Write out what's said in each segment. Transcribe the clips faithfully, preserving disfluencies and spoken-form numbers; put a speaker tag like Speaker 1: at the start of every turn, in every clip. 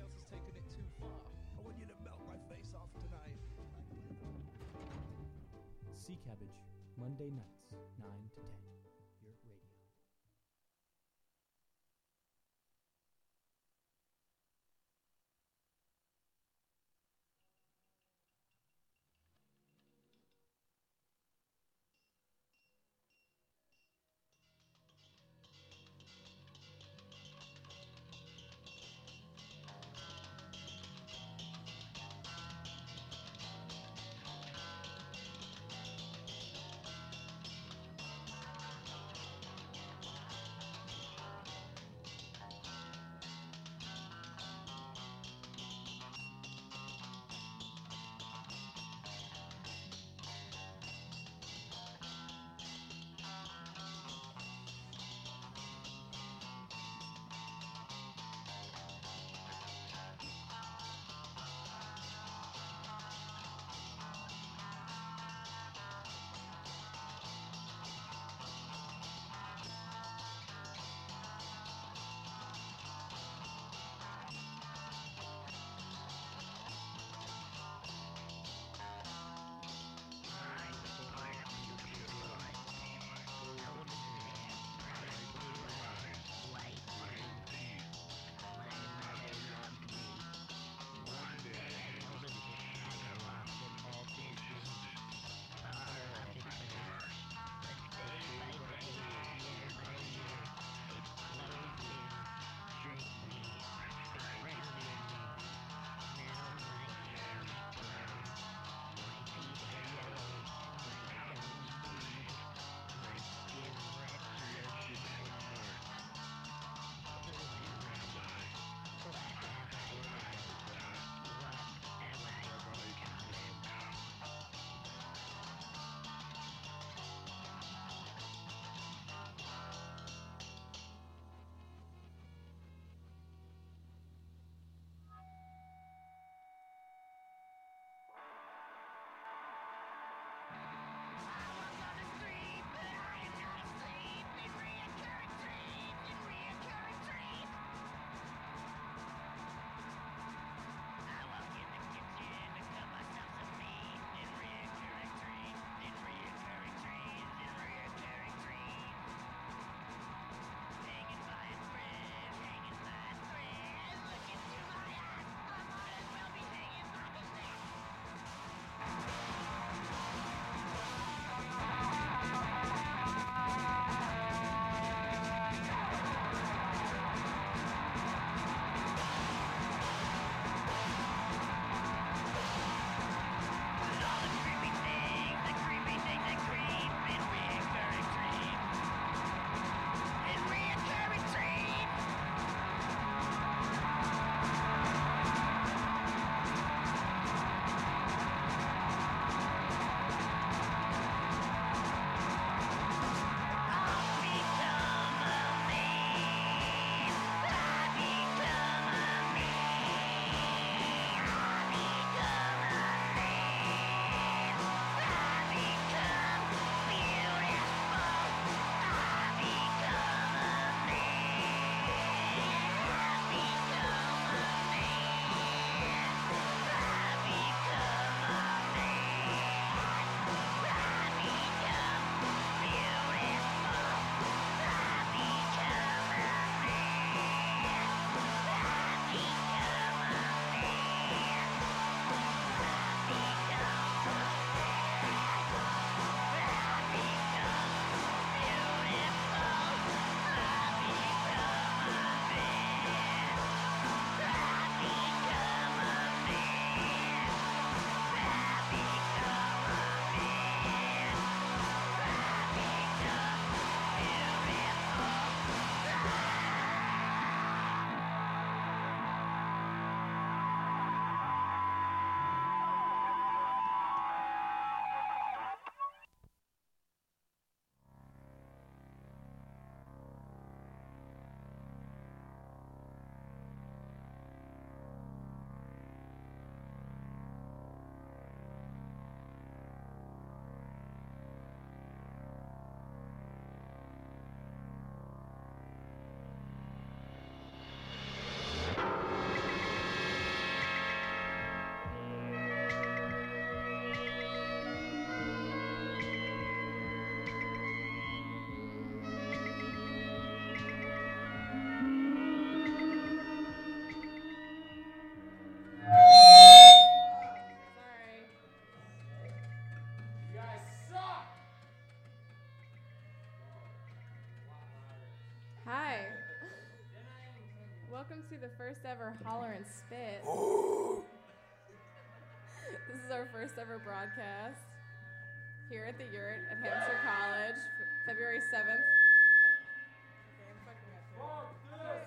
Speaker 1: else has taken it too far. I want you to melt my face off tonight.
Speaker 2: Sea Cabbage, Monday nights, nine to ten. Your radio.
Speaker 3: to the first ever Holler and Spit. This is our first ever broadcast here at the Yurt at Hampshire College, f- February seventh. Okay, I'm fucking up here.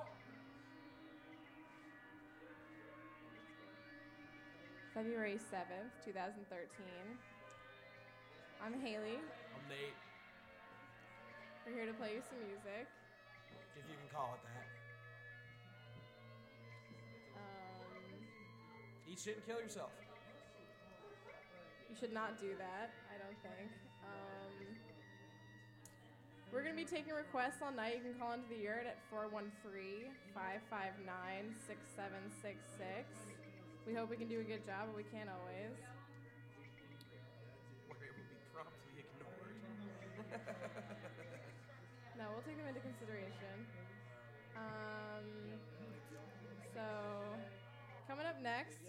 Speaker 3: February seventh, twenty thirteen. I'm Haley.
Speaker 1: I'm Nate.
Speaker 3: We're here to play you some music.
Speaker 1: If you can call it that.
Speaker 3: Um,
Speaker 1: Eat shit and kill yourself.
Speaker 3: you should not do that, I don't think. Um, we're going to be taking requests all night. You can call into the Yurt at four one three, five five nine, six seven six six. We hope we can do a good job, but we can't always.
Speaker 1: Where it will be promptly ignored.
Speaker 3: No, we'll take them into consideration. Um, so, coming up next,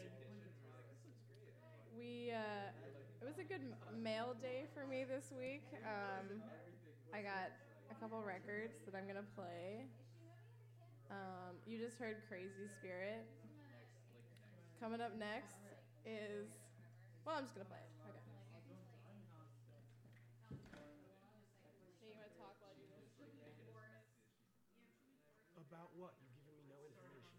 Speaker 3: we, uh, it was a good m- mail day for me this week. Um, I got a couple records that I'm going to play. Um, you just heard Crazy Spirit. Coming up next is, well, I'm just going to play it. Okay. Hey, you want to talk while I do this?
Speaker 1: About what? You're giving me no information.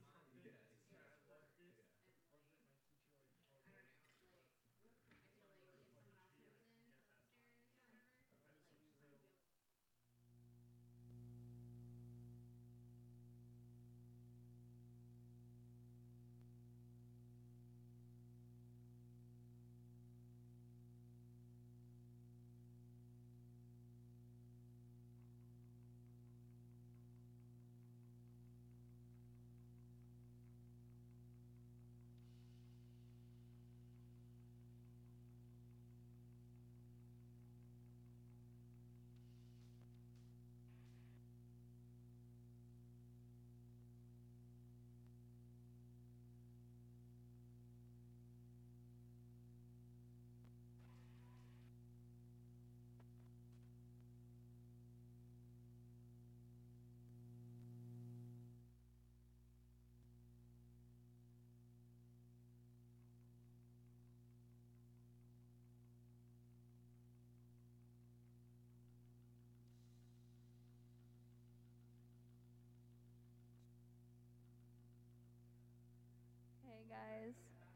Speaker 3: Hey guys.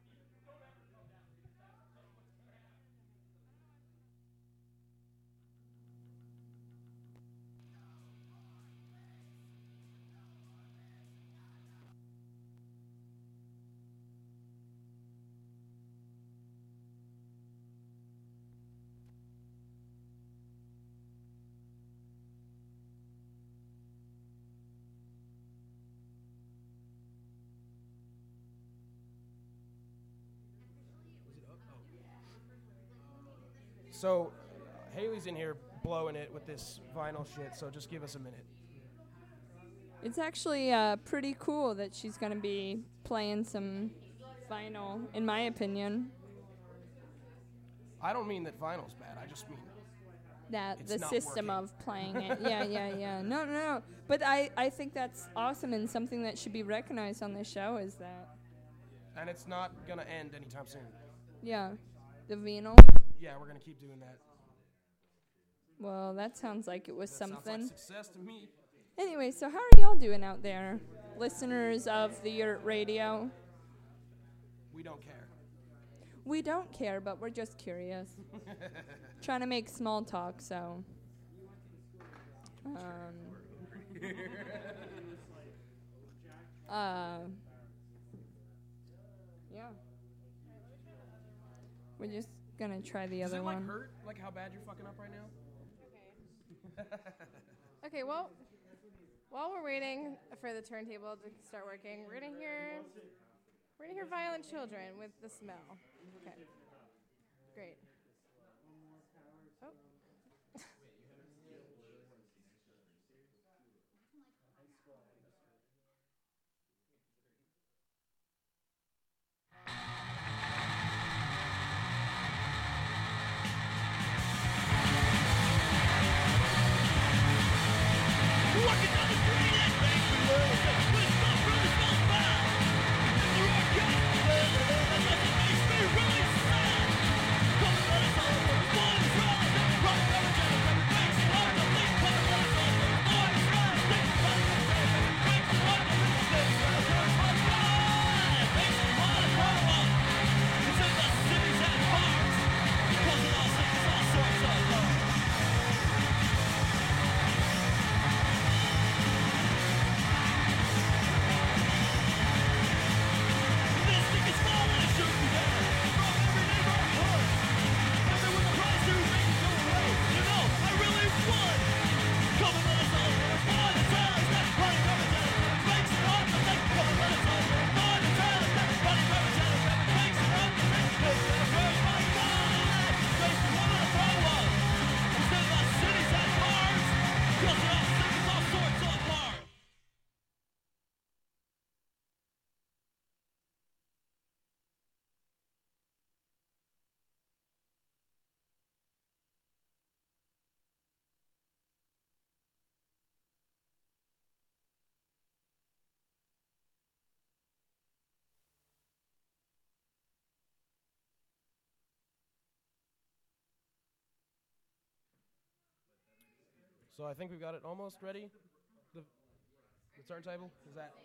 Speaker 4: So, Haley's in here blowing it with this vinyl shit, so just give us a minute.
Speaker 5: It's actually uh, pretty cool that she's going to be playing some vinyl, in my opinion.
Speaker 4: I don't mean that vinyl's bad, I just mean
Speaker 5: That
Speaker 4: It's
Speaker 5: the
Speaker 4: not
Speaker 5: system
Speaker 4: working.
Speaker 5: of playing it. Yeah, yeah, yeah. No, no, no. But I, I think that's awesome and something that should be recognized on this show is that,
Speaker 4: and it's not gonna end anytime soon.
Speaker 5: yeah, the vinyl.
Speaker 4: Yeah, we're gonna keep doing that.
Speaker 5: Well, that sounds like it was
Speaker 4: That
Speaker 5: something.
Speaker 4: sounds like success to me.
Speaker 5: Anyway, so how are y'all doing out there, listeners of the Yurt Radio?
Speaker 4: We don't care.
Speaker 5: We don't care, but we're just curious. Trying to make small talk, so. Um, uh, yeah. We're just gonna try the
Speaker 4: Does
Speaker 5: other
Speaker 4: it like
Speaker 5: one.
Speaker 4: hurt? Like how bad you're fucking up right now?
Speaker 3: Okay, well, while we're waiting for the turntable to start working, we're gonna hear we're gonna hear Violent Children with The Smell. Okay, great. Oh.
Speaker 6: Walking down the street and bang the world. But it's not from the
Speaker 4: So I think we've got it almost ready. The, the turntable is that.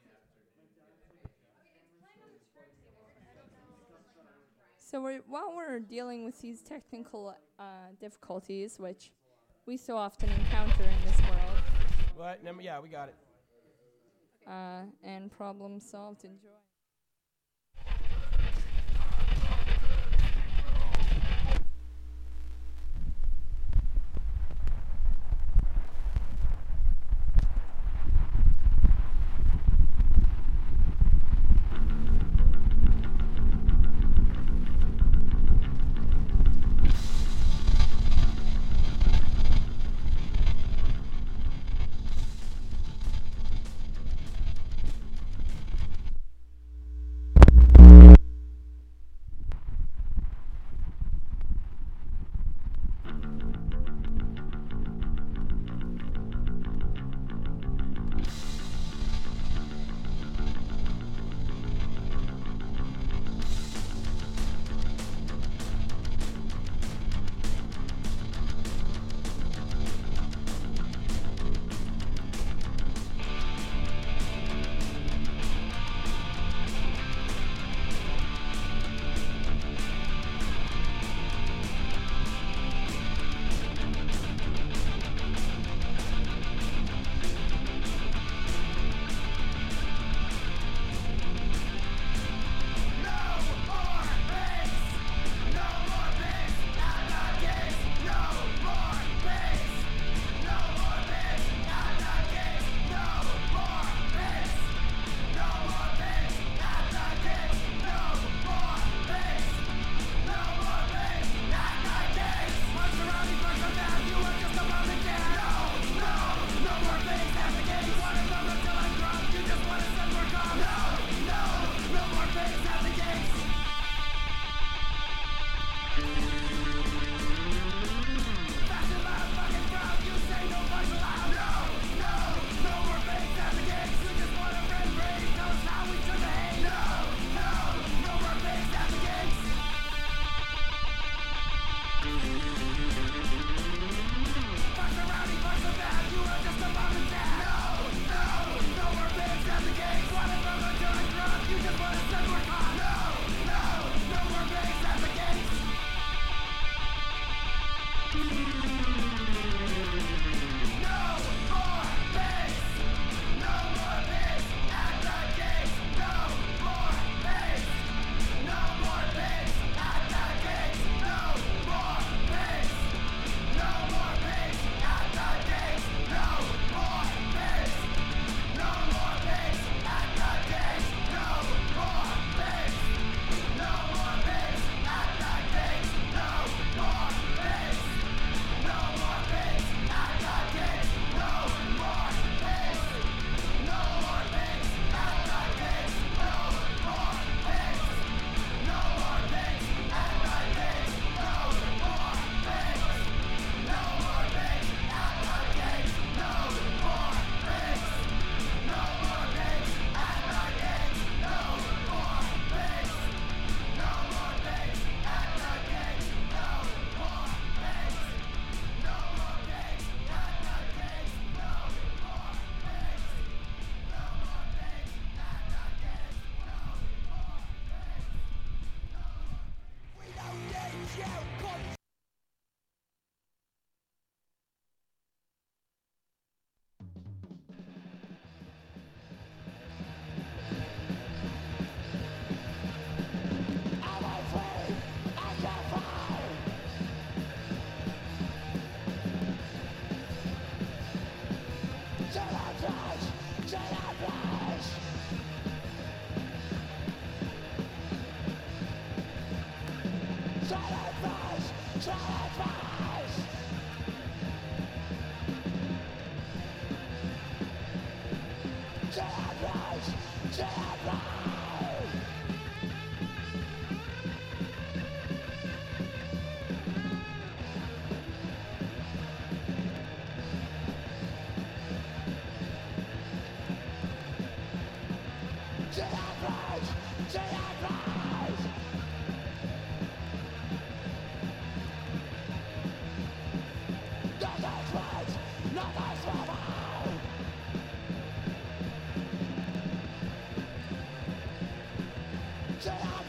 Speaker 5: So we're, while we're dealing with these technical uh, difficulties, which we so often encounter in this world,
Speaker 4: But num- yeah, we got it.
Speaker 5: uh, and problem solved, enjoy.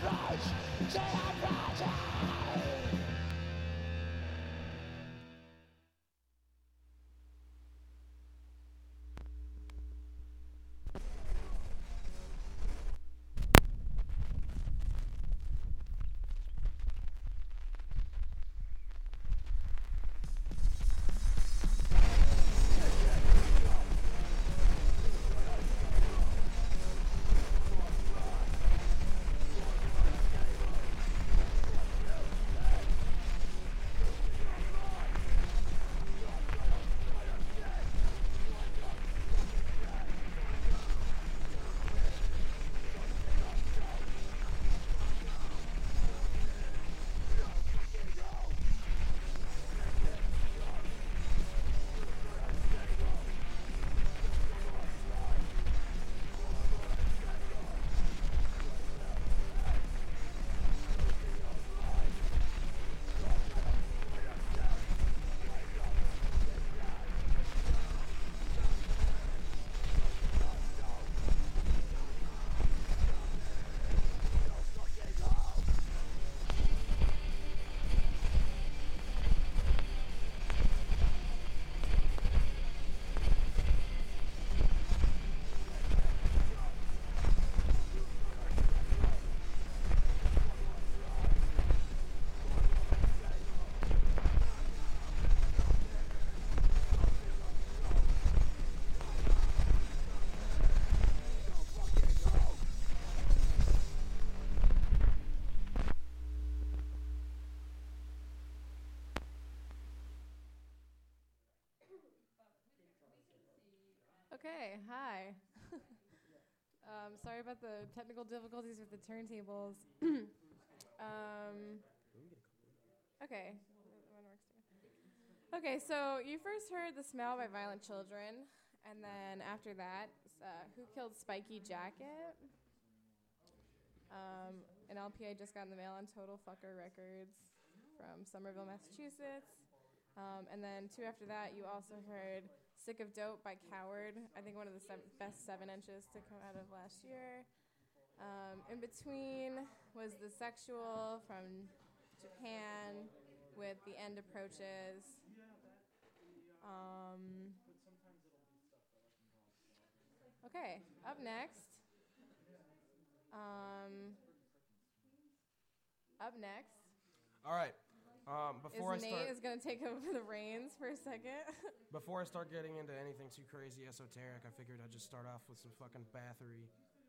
Speaker 3: Okay, hi. um, sorry about the technical difficulties with the turntables. um, okay. One works too. Okay, so you first heard The Smell by Violent Children, and then after that, uh, Who Killed Spiky Jacket? Um, an L P I just got in the mail on Total Fucker Records from Somerville, Massachusetts. Um, and then two after that, you also heard Sick of Dope by Coward. I think one of the se- best seven inches to come out of last year. Um, in between was The Sexual from Japan with The End Approaches. Um, okay, up next. Um, up next.
Speaker 4: All right. Um, before
Speaker 3: is
Speaker 4: I
Speaker 3: Nate
Speaker 4: start,
Speaker 3: is going to take over the reins for a second.
Speaker 4: before I start getting into anything too crazy esoteric, I figured I'd just start off with some fucking Bathory.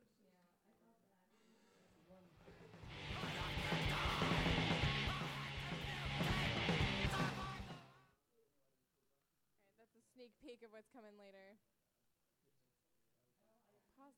Speaker 3: Alright, that's a sneak peek of what's coming later. Pause.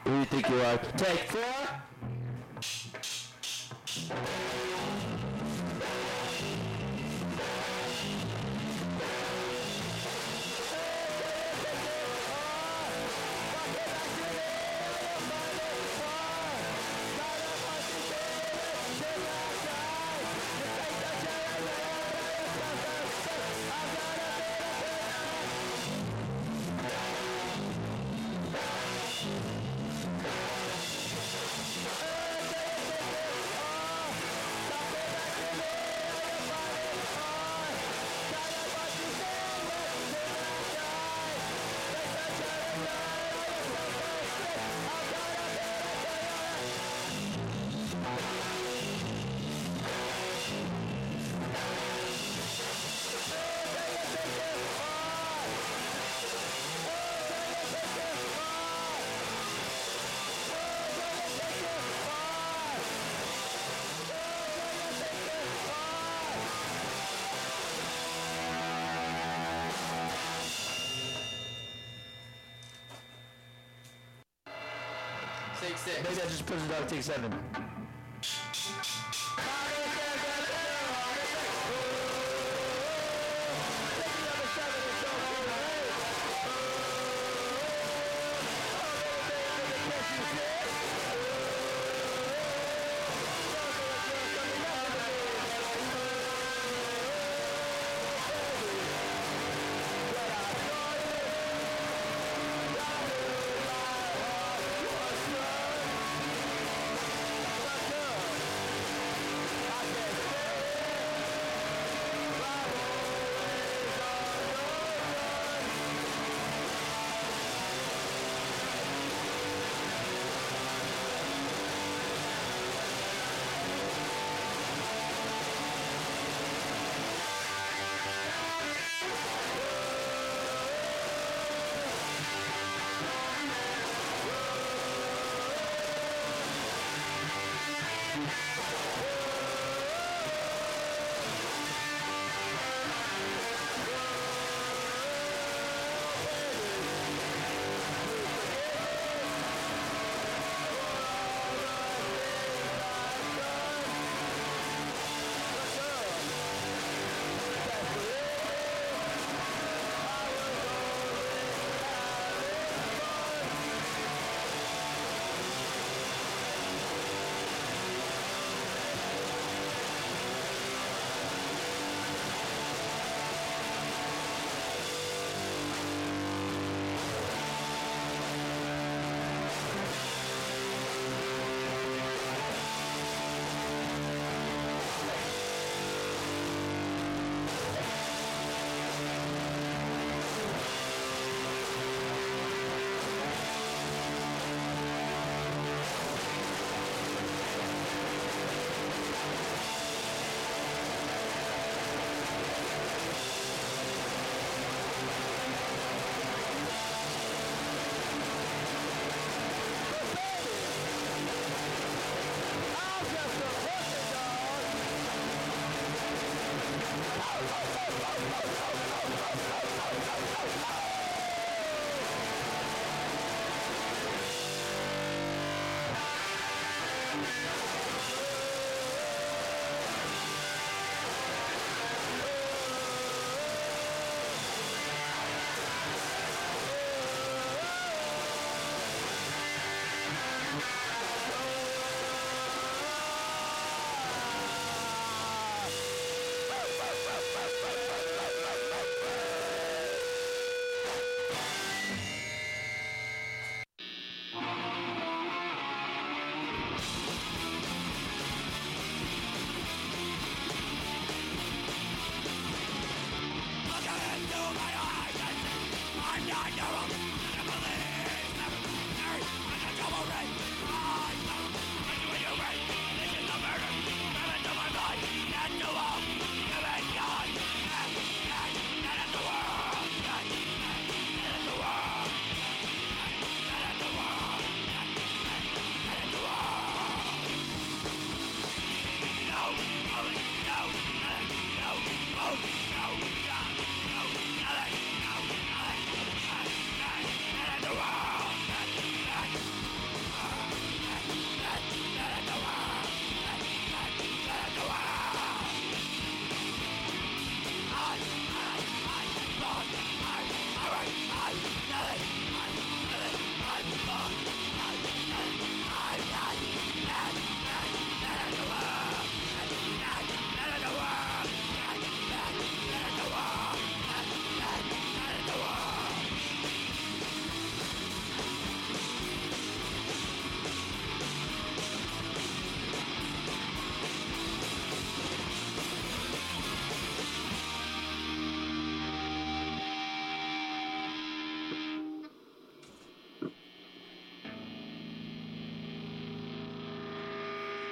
Speaker 6: Who do you think you are? Take four.
Speaker 7: Take six.
Speaker 6: Maybe I just put it up. Take seven.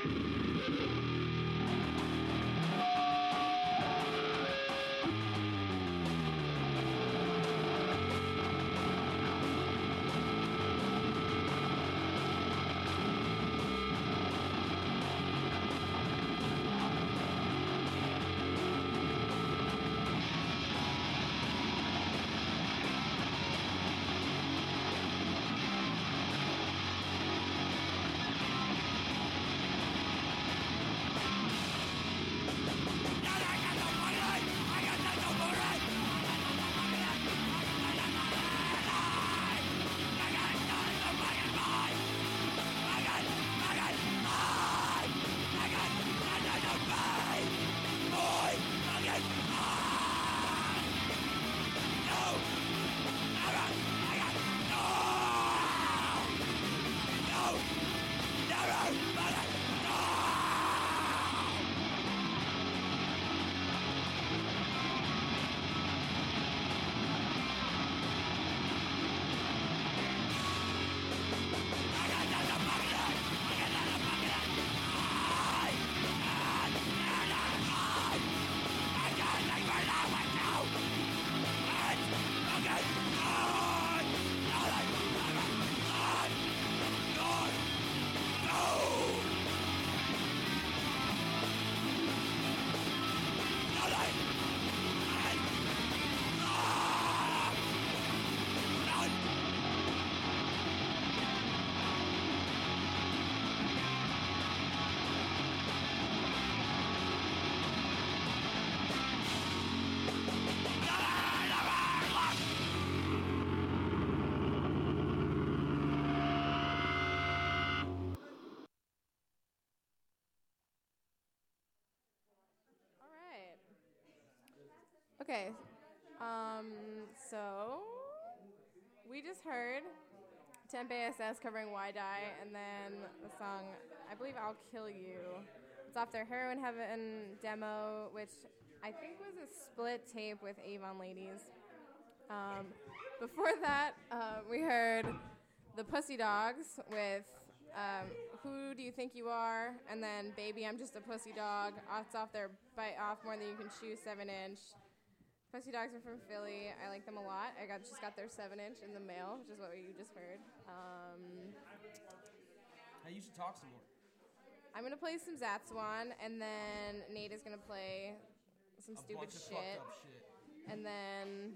Speaker 3: All right. Okay. Um, so we just heard Tempe S S covering Why Die, and then the song, I believe I'll Kill You. It's off their Heroin Heaven demo, which I think was a split tape with Avon Ladies. Um, before that, uh, we heard the Pussy Dogs with um, Who Do You Think You Are? And then Baby, I'm Just a Pussy Dog. It's off their Bite Off More Than You Can Chew seven inch. Pussy Dogs are from Philly. I like them a lot. I got just got their seven inch in the mail, which is what you just heard. Um,
Speaker 4: Hey, you should talk some more.
Speaker 3: I'm going to play some Zatswan, and then Nate is going to play some
Speaker 4: A
Speaker 3: stupid
Speaker 4: bunch of
Speaker 3: shit.
Speaker 4: fucked up shit.
Speaker 3: And then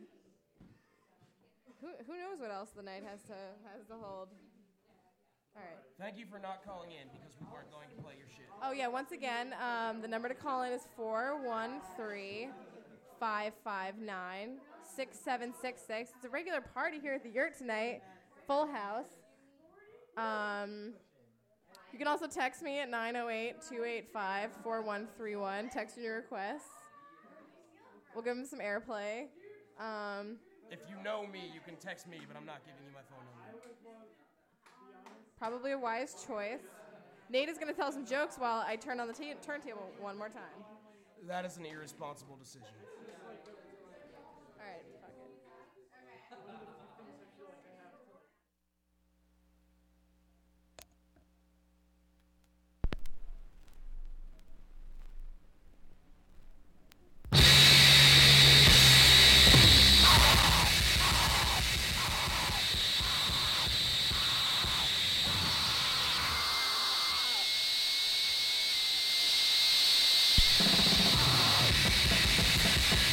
Speaker 3: who who knows what else the night has to has to hold. All right.
Speaker 4: Thank you for not calling in because we weren't going to play your shit.
Speaker 3: Oh yeah, once again, um, the number to call in is four one three, five five nine, six seven six six. It's a regular party here at the Yurt tonight. Full house. Um, you can also text me at nine oh eight, two eight five, four one three one. Text your requests. We'll give them some airplay. Um,
Speaker 4: If you know me, you can text me, but I'm not giving you my phone number.
Speaker 3: probably a wise choice. Nate is going to tell some jokes while I turn on the t- turntable one more time.
Speaker 4: That is an irresponsible decision.
Speaker 3: All right, fuck it.
Speaker 8: Thank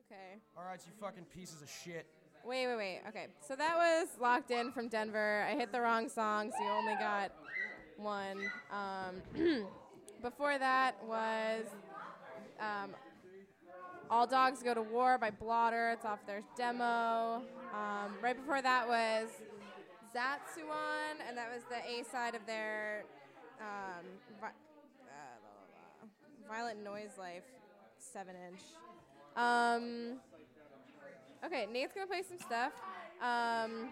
Speaker 3: Okay.
Speaker 4: All right, you fucking pieces of shit.
Speaker 3: Wait, wait, wait. Okay. So that was Locked In from Denver. I hit the wrong song, so you only got one. Um, before that was um, All Dogs Go to War by Blotter. It's off their demo. Um, right before that was Zatsuon, and that was the A side of their um, vi- uh, blah, blah, blah. Violent Noise Life seven inch. Um, okay, Nate's gonna play some stuff. Um,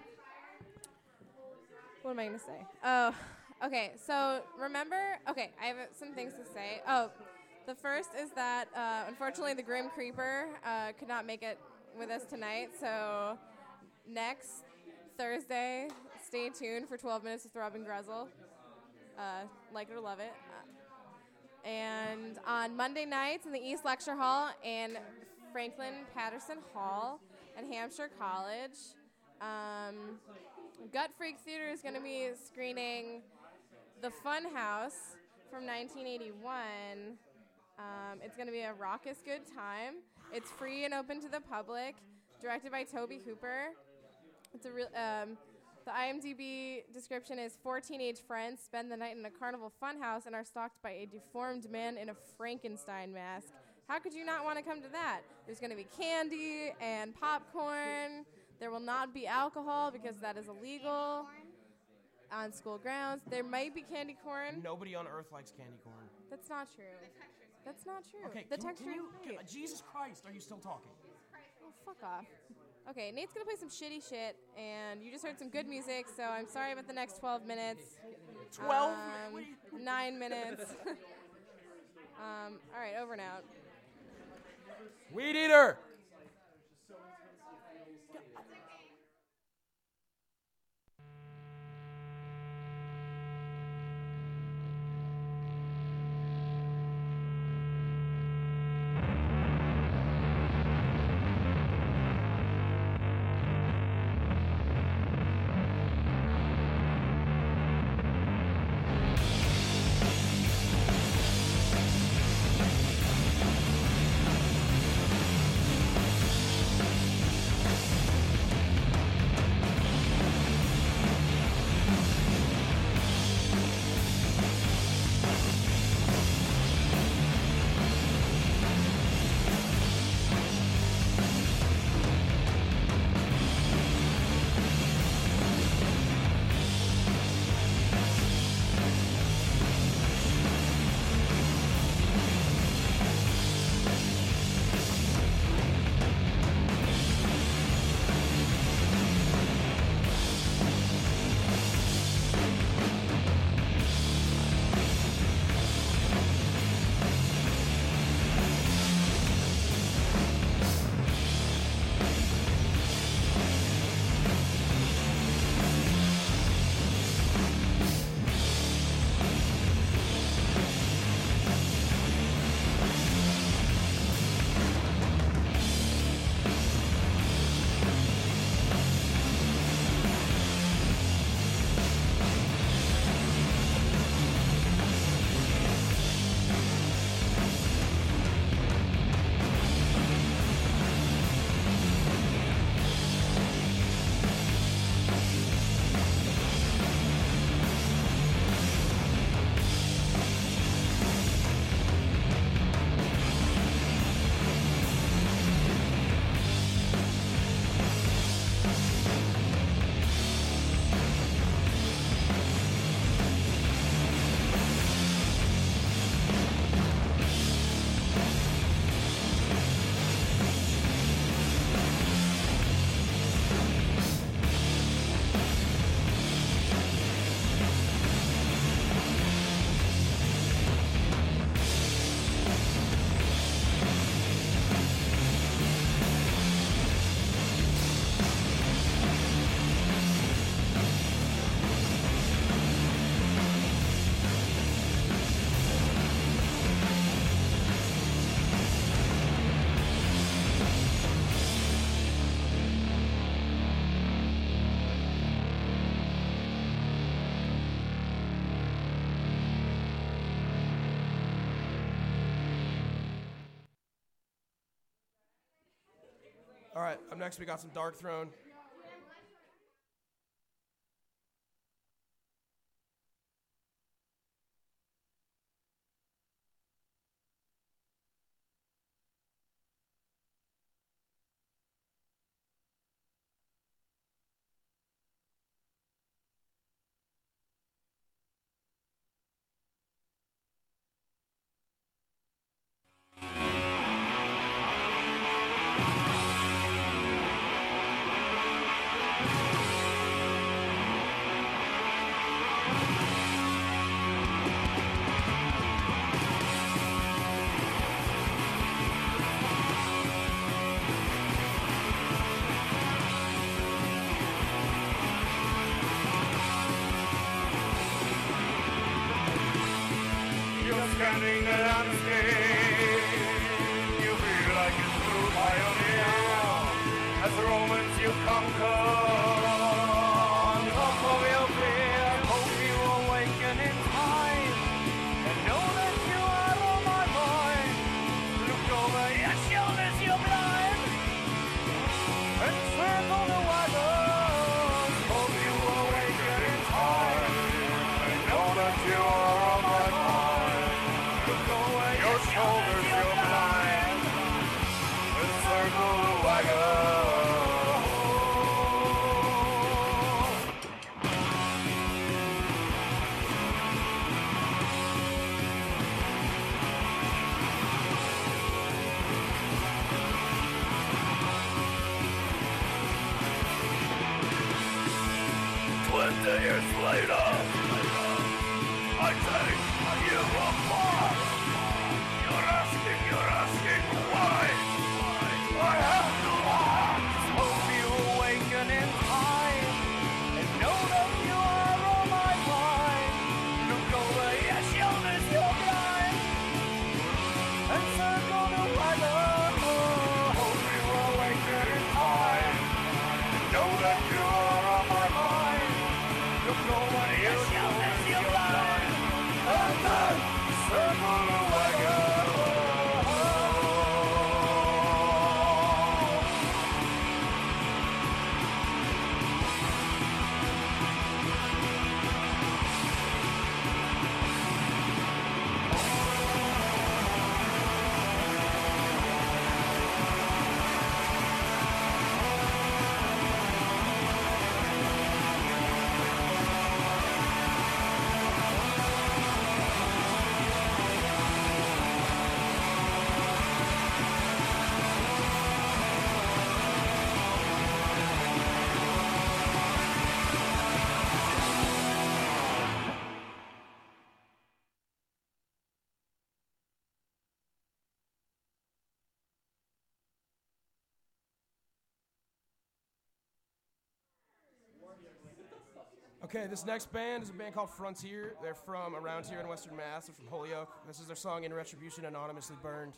Speaker 3: what am I gonna say? Oh, okay. So remember, okay, I have some things to say. Oh, the first is that uh, unfortunately the Grim Creeper uh, could not make it with us tonight. So next Thursday, stay tuned for twelve minutes with Robin Grezel. Uh, like it or love it. Uh, and on Monday nights in the East Lecture Hall and Franklin Patterson Hall at Hampshire College, um, Gut Freak Theater is going to be screening The Fun House from nineteen eighty-one. Um, it's going to be a raucous good time. It's free and open to the public. Directed by Toby Hooper. It's a real. Um, the IMDb description is four teenage friends spend the night in a carnival funhouse and are stalked by a deformed man in a Frankenstein mask. How could you not want to come to that? There's going to be candy and popcorn. There will not be alcohol because that is illegal on school grounds. There might be candy corn.
Speaker 4: Nobody on Earth likes candy corn.
Speaker 3: That's not true. That's not true.
Speaker 4: Okay,
Speaker 3: the
Speaker 4: can,
Speaker 3: texture.
Speaker 4: can you,
Speaker 3: is
Speaker 4: can,
Speaker 3: great.
Speaker 4: Jesus Christ, are you still talking?
Speaker 3: Oh, fuck off. Okay, Nate's gonna play some shitty shit, and you just heard some good music, so I'm sorry about the next twelve minutes.
Speaker 4: twelve
Speaker 3: Um,
Speaker 4: minutes?
Speaker 3: nine minutes. um, all right, over and out.
Speaker 4: Weed Eater!
Speaker 8: Thank
Speaker 4: All right, up next we got some Dark Throne.
Speaker 8: Standing the landscape, you feel like a true pioneer. As Romans you conquer, on top of your fear, hope you awaken in time, and know that you are on my mind. Look over your shoulders, you're blind, and circle the wagons. Hope you awaken in time, and know that you are on my mind. Your shoulders, you're blind. Encircle the wagon. Twenty years later, I take you apart. You're asking, you're asking why? I have to ask. Hope you awaken in time, and know that you are on my mind. Look over your shoulders, you're blind, and circle the wagon. Hope you awaken in time, know that you are on my mind. Look over your shoulders, you're blind, and then circle the wagon.
Speaker 4: Okay, this next band is a band called Frontier. They're from around here in Western Mass. They're from Holyoke. This is their song In Retribution, Anonymously Burned.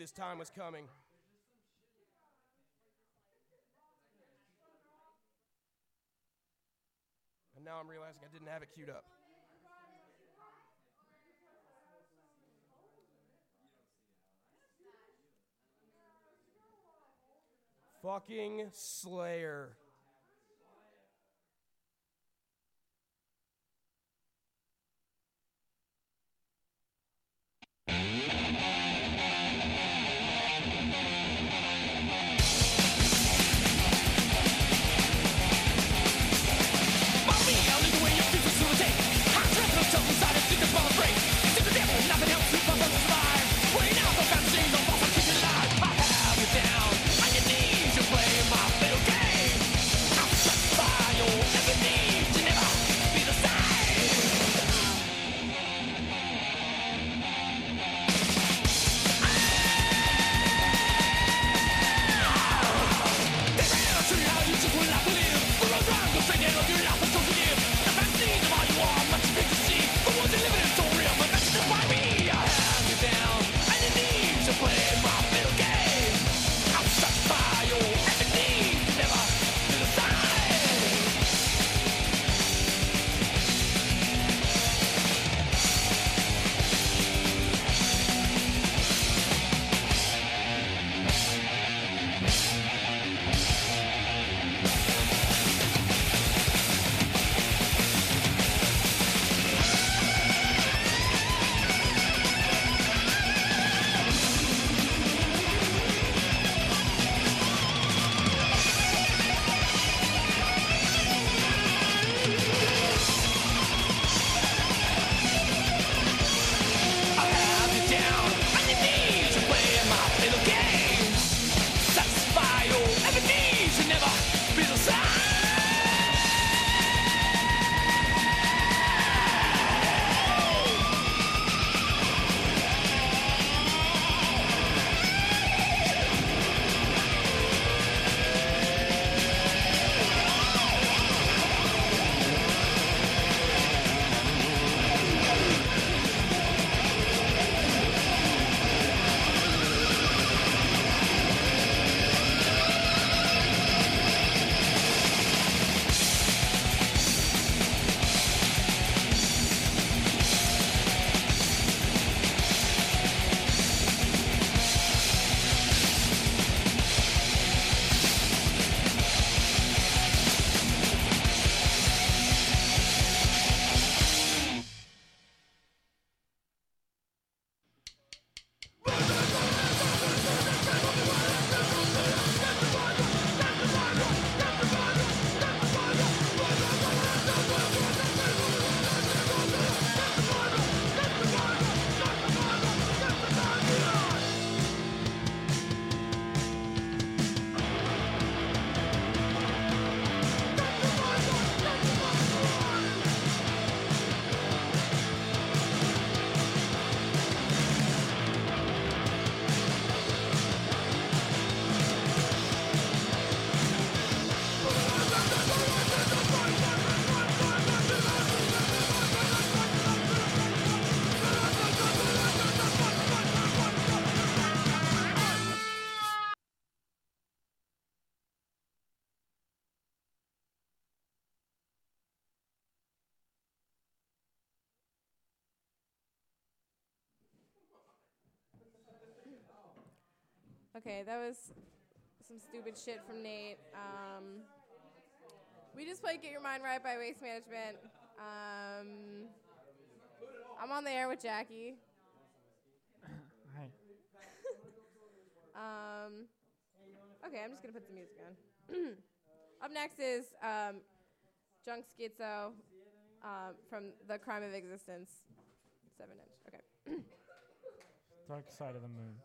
Speaker 4: this time was coming. And now I'm realizing I didn't have it queued up. Fucking Slayer.
Speaker 3: Okay, that was some stupid shit from Nate. Um, we just played Get Your Mind Right by Waste Management. Um, I'm on the air with Jackie.
Speaker 2: Hi.
Speaker 3: um, okay, I'm just going to put some music on. Up next is um, Junk Schizo um, from The Crime of Existence. Seven inch. Okay.
Speaker 2: Dark Side of the Moon.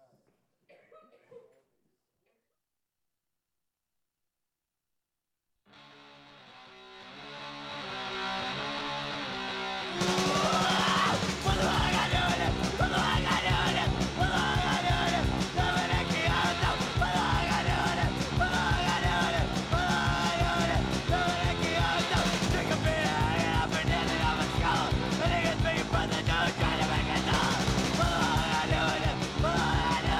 Speaker 8: Trying to make it all.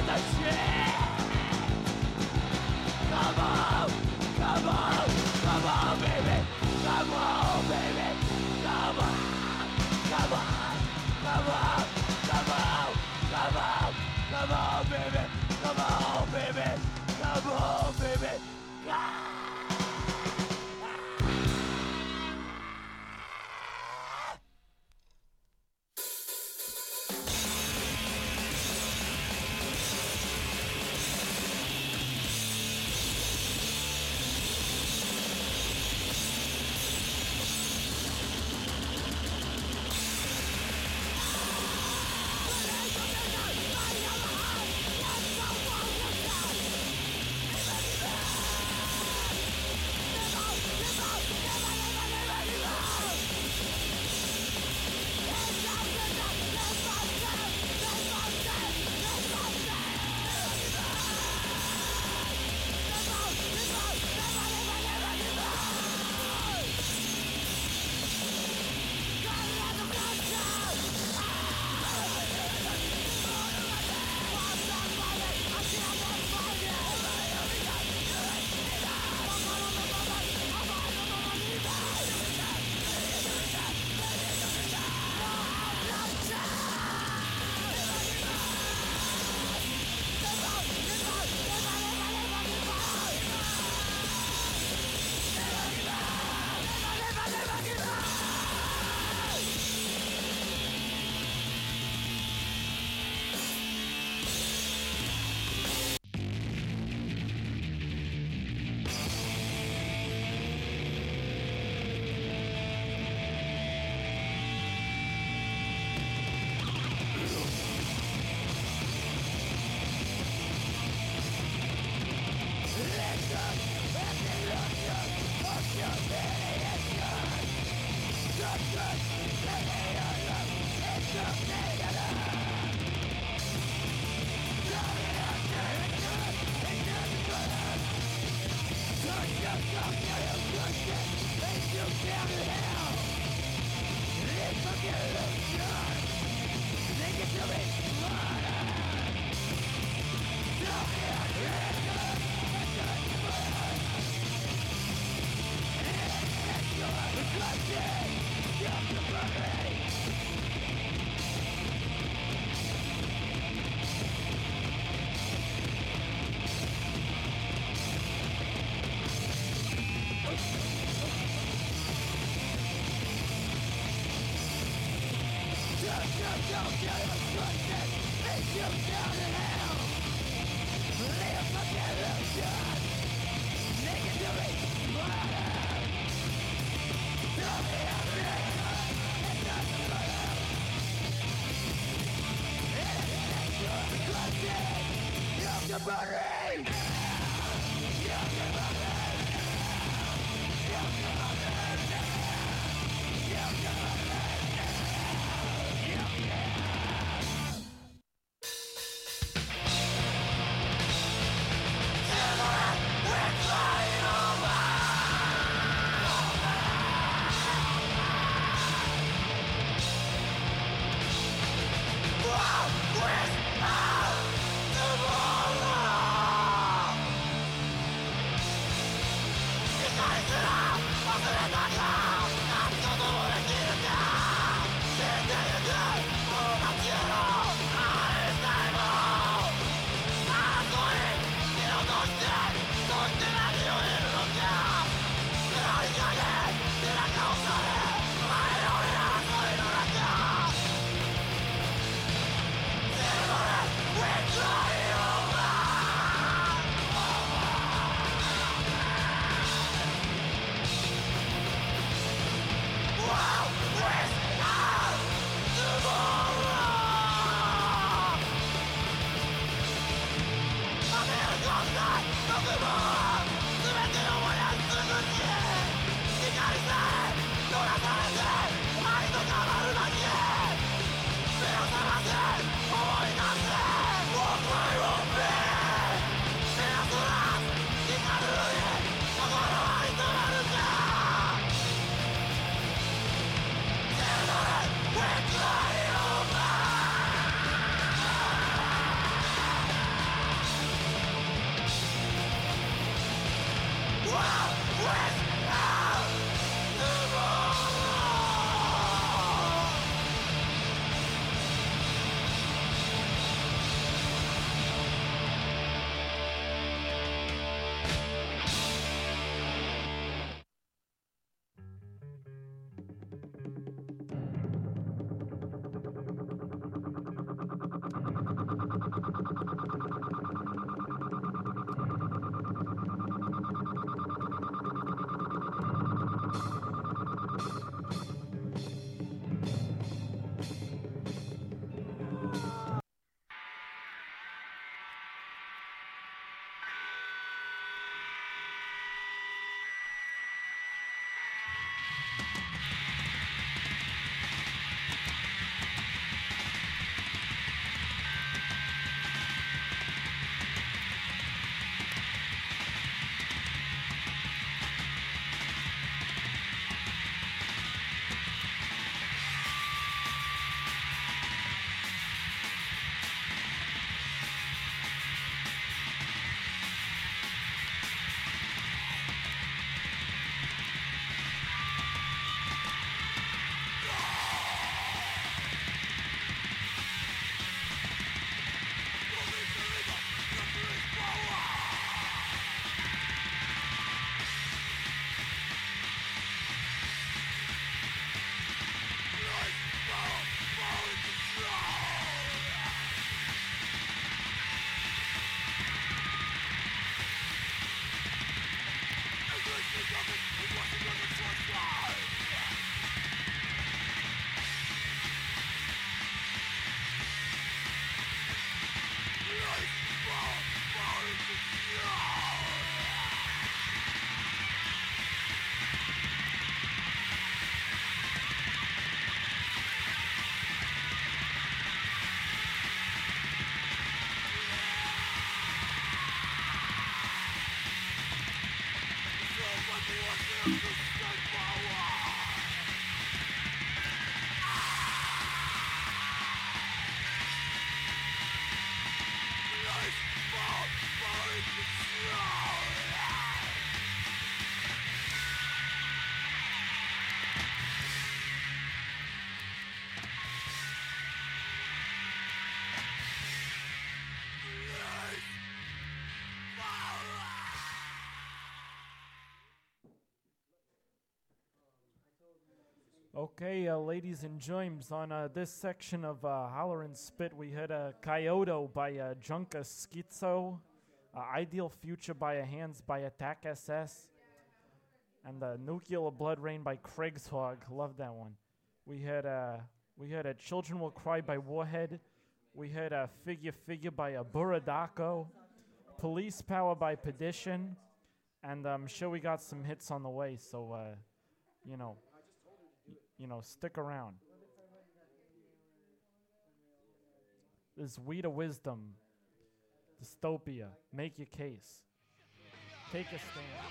Speaker 8: Wow!
Speaker 9: Okay, uh, ladies and germs, on uh, this section of uh, Holler and Spit, we had uh, Kyoto by uh, Junka Schizo, uh, Ideal Future by a Hands by Attack S S, and uh, Nuclear Blood Rain by Kriegshog. Love that one. We had uh, we had uh, Children Will Cry by Warhead. We had uh, Figure Figure by uh, Buradako, Police Power by Pedition, and I'm sure we got some hits on the way, so, uh, you know. You know, stick around. This is Weed of Wisdom. Dystopia. Make your case. Take a stand.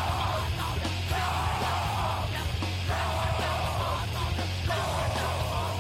Speaker 8: Go!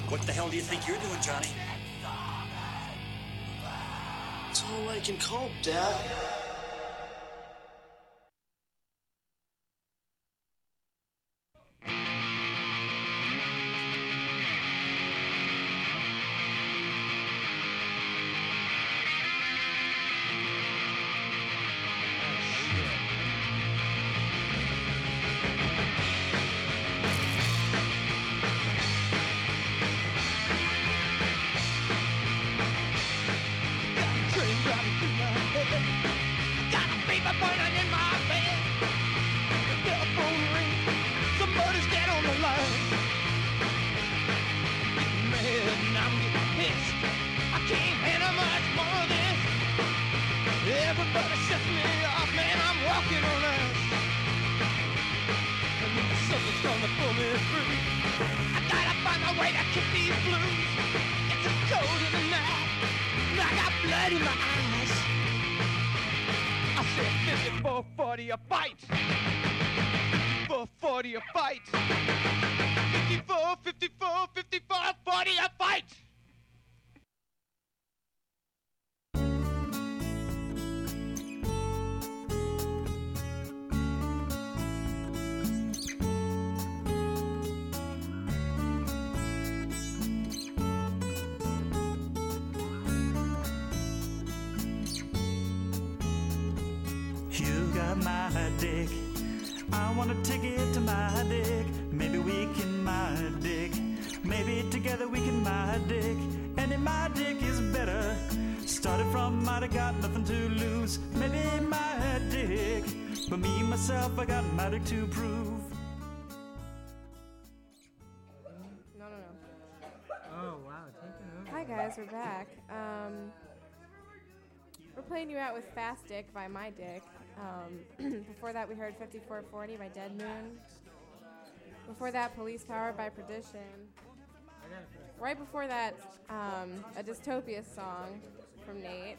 Speaker 10: What the hell do you think you're doing, Johnny?
Speaker 11: It's all I can cope, Dad.
Speaker 12: You got my dick. I want a ticket to my dick. Maybe we can my dick. Maybe together we can my dick. And if my dick is better, started from might have got nothing to lose. Maybe my dick. But me, myself, I got my dick to prove.
Speaker 3: No, no, no.
Speaker 2: Oh, wow. Take it over.
Speaker 3: Hi, guys. We're back. Um, we're playing you out with Fast Dick by My Dick. Um, before that, we heard fifty-four forty by Dead Moon. Before that, Police Power by Perdition. Right before that, um, a Dystopia song from Nate.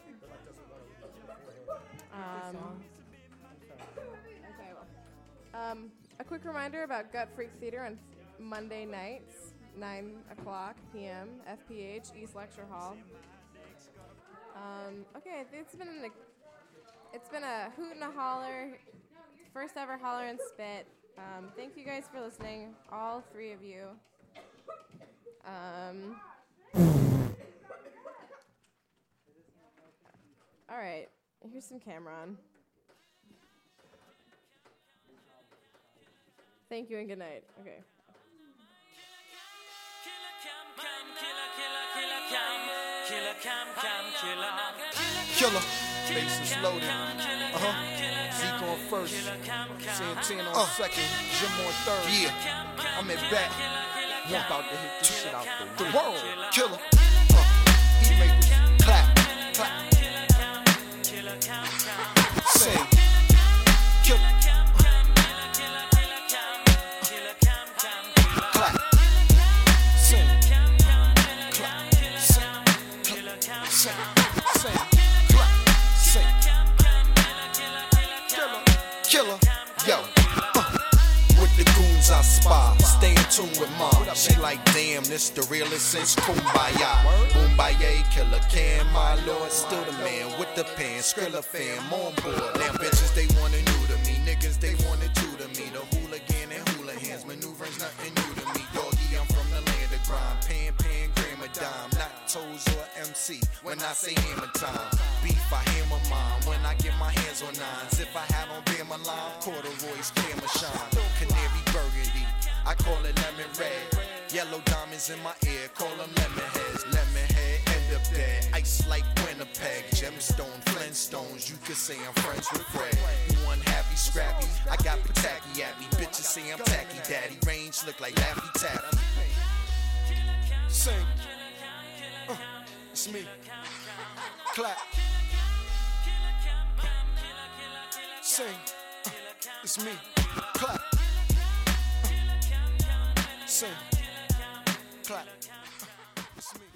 Speaker 3: Um, okay, well. Um, a quick reminder about Gut Freak Theater on Monday nights, nine o'clock p.m., F P H, East Lecture Hall. Um, okay, it's been an It's been a hoot and a holler, first ever holler and spit. Um, thank you guys for listening, all three of you. Um, all right, here's some Cameron. Thank you and good night. Okay.
Speaker 1: Killer, bases loaded. Uh huh. Zeke on first, Santana on uh. second, Jim on third. Yeah, I'm at bat. I'm about to hit this shit out the, the world. Killer. Uh, he makers clap, clap. Sing. Killer. Clap. Sing. Clap. Sing. Sing. Sing. Clap. Sing. Killer. Killer. Yo. Uh. With the goons I spy. Stay in tune with mom. She like, damn, this the realest since Kumbaya. Kumbaya, Killer Cam, my lord. Still the man with the pen. Skrilla fam on board. Damn bitches, they wanna new to me. Niggas, they wanna tutor me. The hooligan and hula hands. Maneuvering's nothing new to me. Doggy, I'm from the land of grime. Pan, pan, gram a dime. Not toes or M C. When I say hammer time. Beef, I hammer mine. When I get my hands on nines. If I had on beer, my line. Corduroys, camera shine. Canary burgundy. I call it lemon red. Yellow diamonds in my ear, call them lemon heads. Lemon head, end up dead. Ice like Winnipeg. Gemstone, Flintstones. You could say I'm friends with Fred. You unhappy, scrappy. I got Pataki at me. Bitches say I'm tacky daddy. Range look like Laffy Taffy. Sing. Uh, it's me. Clap. Sing. Uh, it's me. Clap. Sing, clap, it's me.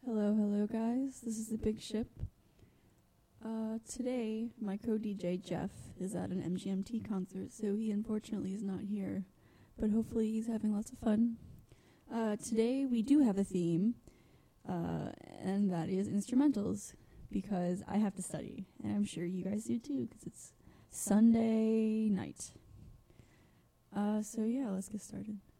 Speaker 10: Hello, hello, guys. This is the Big Ship. Uh, today, my co-D J Jeff is at an M G M T concert, so he unfortunately is not here. But hopefully he's having lots of fun. Uh, today, we do have a theme, uh, and that is instrumentals, because I have to study, and I'm sure you guys do too, because it's Sunday night. Uh, so yeah, let's get started.